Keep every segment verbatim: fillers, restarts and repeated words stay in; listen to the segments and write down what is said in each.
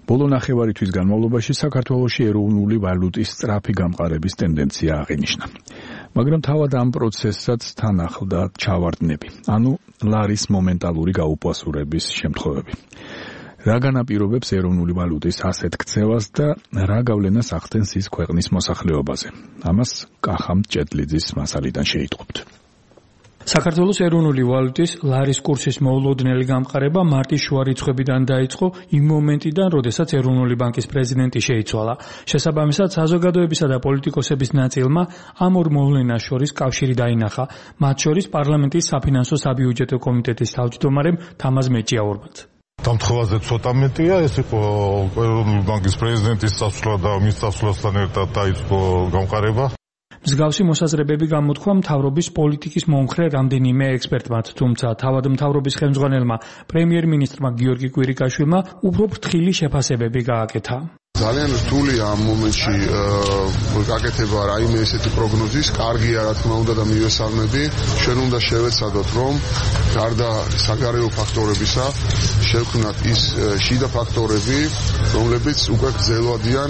ბოლო ნახევარი თვის განმავლობაში საქართველოში ეროვნული ვალუტის სწრაფი გამყარების ტენდენცია აღინიშნა. მაგრამ თავად ამ პროცესსაც თან ახლდა ჩავარდნები, ანუ ლარის მომენტალური გაუპასურების შემთხვევები. რა განაპირობებს ეროვნული ვალუტის ასეთ ქცევას და რა გავლენას ახდენს ის ქვეყნის მოსახლეობაზე? ამას კახამ ჭედლიძის მასალიდან შეიტყობთ. საქართველოს ეროვნული ვალუტის ლარის კურსის მოულოდნელი გამყარება მარტის შუა რიცხვებიდან დაიწყო იმ მომენტიდან, როდესაც ეროვნული ბანკის პრეზიდენტი შეიცვალა. შესაბამისად, საზოგადოებისა და პოლიტიკოსების ნაწილმა ამ ორ მოვლენას შორის კავშირი დაინახა, მათ შორის პარლამენტის საფინანსო საბიუჯეტო კომიტეტის თავმჯდომარემ თამაზ მეჭიაურმაც. დამთხოვაზე ცოტა მეტია, ეს იყო ეროვნული ბანკის პრეზიდენტის წასვლა და მის წასვლასთან ერთად დაიწყო გამყარება. მსგავსი მოსაზრებები გამოთქვა მთავრობის პოლიტიკის მომხრე რამდენიმე ექსპერტმაც, თუმცა თავად მთავრობის ხელმძღვანელმა პრემიერ-მინისტრმა გიორგი კვირიკაშვილმა უფრო ფრთხილი შეფასებები გააკეთა. ძალიან რთულია ამ მომენტში გაკეთება რაიმე ესეთი პროგნოზის, კარგია რა თქმა უნდა და მივესალმები, ჩვენ უნდა შევეცადოთ, რომ გარდა საგარეო ფაქტორებისა, შევქმნათ ის შიდა ფაქტორები, რომლებიც უკვე გრძელვადიან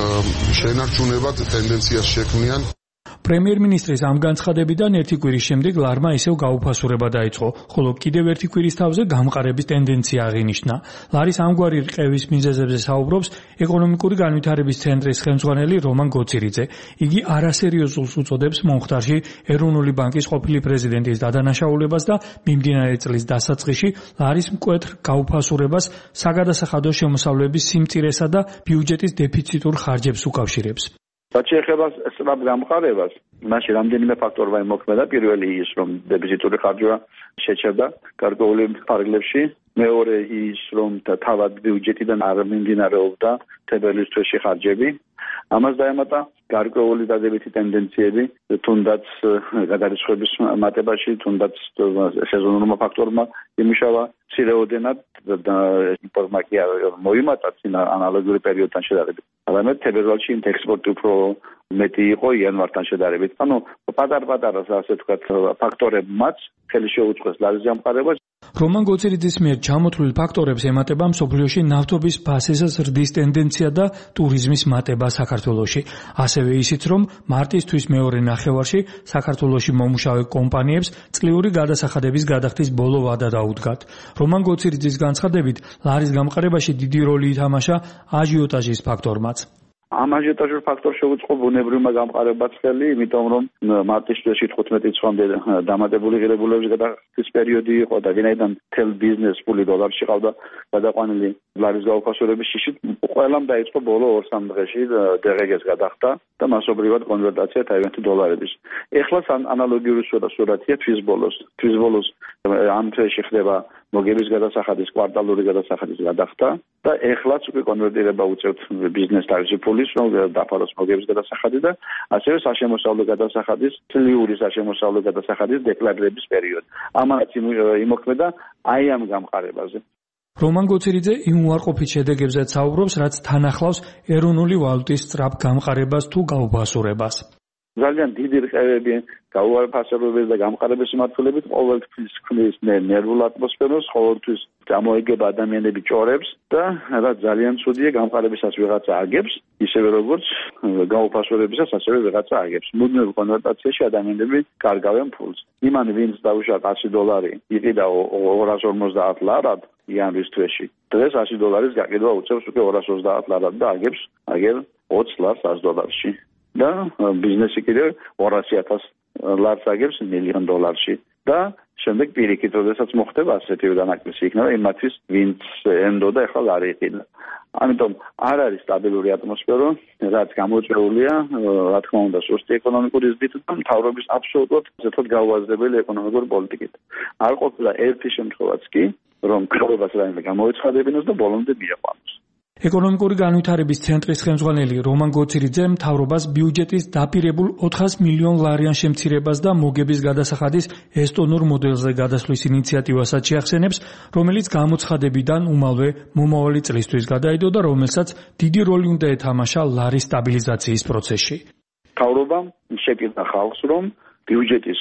შენარჩუნებად ტენდენციას შექმნიან. პრემიერ-მინისტრის ამ განცხადებიდან ერთი კვირის შემდეგ ლარმა ისევ გაუფასურება დაიწყო, ხოლო კიდევ ერთი კვირის თავზე გამყარების ტენდენცია აღინიშნა. ლარის ამგვარი რყევის მიზეზებზე საუბრობს ეკონომიკური განვითარების ცენტრის ხელმძღვანელი რომან გოცირიძე. იგი არასერიოზულს უწოდებს მომხდარში ეროვნული ბანკის ყოფილი პრეზიდენტის დადანაშაულებას და მიმდინარე წლის დასაწყისში ლარის მკვეთრ გაუფასურებას საგადასახადო შემოსავლების სიმწირესა და ბიუჯეტის დეფიციტურ ხარჯებს უკავშირებს. რაც შეეხება სწრაფ გამყარებას, მაშინ რამდენიმე ფაქტორმა იმოქმედა. პირველი ის, რომ დეფიციტური ხარჯვა შეჩერდა გარკვეული ფარგლებში. მეორე ის, რომ თავად ბიუჯეტიდან არ მიმდინარეობდა თებერვლის თვეში ხარჯები. ამას დაემატა გარკვეული დადებითი ტენდენციები, თუნდაც გადარიცხვების მატებაში, თუნდაც სეზონურმა ფაქტორმა იმუშავა მცირეოდენად და იმპორტმაკი მოიმატა წინა ანალოგიური პერიოდთან შედარებით. არამედ თებერვალში ექსპორტი უფრო მეტი იყო იანვართან შედარებით. ანუ პატარ-პატარა ასე ვთქვათ ფაქტორებმაც ხელი შეუწყეს ლარის გამყარებას. რომან გოცირიძის მიერ ჩამოთვლილ ფაქტორებს ემატება მსოფლიოში ნავთობის ფასის ზრდის ტენდენცია და ტურიზმის მატება საქართველოში. ასევე ისიც, რომ მარტისთვის მეორე ნახევარში საქართველოში მომუშავე კომპანიებს წლიური გადასახადების გადახდის ბოლო ვადა დაუდგათ. რომან გოცირიძის განცხადებით, ლარის გამყარებაში დიდი როლი ითამაშა აჟიოტაჟის ფაქორმაც. ამ აჟიოტაჟურ ფაქტორს შეუწყო ბუნებრივმა გამყარებაც ხელი, იმიტომ რომ მარტის თვეში თხუთმეტი წლამდე დამატებული ღირებულების გადახდის პერიოდი იყო და ვინაიდან თელ ბიზნეს ფული დოლარში ყავდა გადაყვანილი ლარის გაუფასურების შიშით, ყველამ დაიწყო ბოლო ორ-სამ დღეში დღგ-ს გადახდა და მასობრივად კონვერტაცია დაივენთა დოლარების. ეხლაც ანალოგიური სურათია თვის ბოლოს. თვის ბოლოს ამ თვეში ხდება მოგების გადასახადის კვარტალური გადასახადის გადახდა და ეხლაც უკვე კონვერტირება უწევთ ბიზნეს თავისი ფულის, რომ დაფაროს მოგების გადასახადი და ასევე საშემოსავლო გადასახადის, წლიური საშემოსავლო გადასახადის დეკლარირების პერიოდი. ამანაც იმოქმედა აი ამ გამყარებაზე. რომან გოცირიძე იმ უარყოფით შედეგებზეც საუბრობს, რაც თან ახლავს ეროვნული ვალუტის სწრაფ გამყარებას თუ გაუფასურებას. ძალიან დიდი რყევები გაუარესებების და გამყარების მიმართულებით ყოველთვის ქმნის ნერვულ ატმოსფეროს, ყოველთვის გამოიგება ადამიანები ჭორებს და რა ძალიან ცუდია გამყარებისას ვიღაცა აგებს, ისევე როგორც გაუფასურებისას ასევე ვიღაცა აგებს. მუდმივ კონვერტაციაში ადამიანები კარგავენ ფულს. იმან ვინც დაუშვათ ათი დოლარი, იყიდა ორას ორმოცდაათ ლარად იანვრის თვეში. დღეს ათი დოლარის გაკიდვა უწევს უკვე ორას ოცდაათ ლარად და აგებს აგერ ოცი ლარს ას დოლარში. და ბიზნესი კიდევ ორასი ათას ლარს აგებს მილიონ დოლარში და შემდეგ პირიქით, როდესაც მოხდება ასეთი დანაკლისი იქნება იმათთვის, ვინც ენდოდა ეხლა არ იყიდა. ამიტომ არ არის სტაბილური ატმოსფერო, რაც გამოწვეულია, რა თქმა უნდა, სუსტი ეკონომიკური ზრდით და მთავრობის აბსოლუტურად ზეთოთ გაუაზრებელი ეკონომიკური პოლიტიკით. არ ყოფილა ერთი შემთხვევაც კი, რომ ქრობას რაიმე გამოეცხადებინოს და ბოლომდე მიაყვანოს. ეკონომიკური განვითარების ცენტრის ხელმძღვანელი რომან გოცირიძე მთავრობას ბიუჯეტის დაპირებულ ოთხას მილიონ ლარიან შემცირებას და მოგების გადასახადის ესტონურ მოდელზე გადასვლის ინიციატივასაც შეახსენებს, რომელიც გამოცხადებიდან უმალვე მომავალი წლისთვის გადაიდო და რომელსაც დიდი როლი უნდა ეთამაშა ლარის სტაბილიზაციის პროცესში. მთავრობამ შეპირდა ხალხს, რომ ბიუჯეტის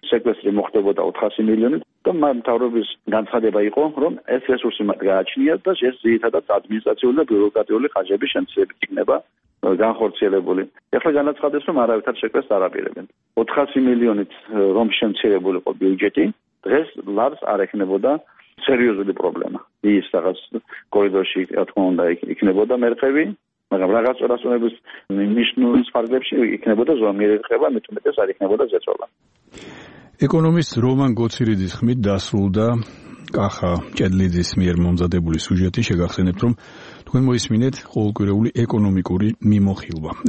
სეკვესტრი მოხდებოდა ოთხასი მილიონით და მთავრობის განცხადება იყო, რომ ეს რესურსი მათ გააჩნიათ და ეს ძირითადად ადმინისტრაციული და ბიუროკრატიული ხარჯების შემცირებით იქნება განხორციელებული. ეხლა განაცხადეს, რომ არავითარ შეკვეთს არ აპირებენ. ოთხასი მილიონით რომ შემცირებულიყო ბიუჯეტი, დღეს ლარს არ ექნებოდა სერიოზული პრობლემა. ის რაღაც კორიდორში, რა თქმა უნდა, იქნებოდა მერყევი, მაგრამ რაღაც წორასწორების ნიშნულის ფარგლებში იქნებოდა ზომიერი რყევა, მით უმეტეს არ იქნებოდა ზეწოლა. ეკონომისტ რომან გოცირიძის ხმით დასრულდა კახა ჭედლიძის მიერ მომზადებული სიუჟეტი. შეგახსენებთ, რომ თქვენ მოისმინეთ ყოველკვირეული ეკონომიკური მიმოხილვა.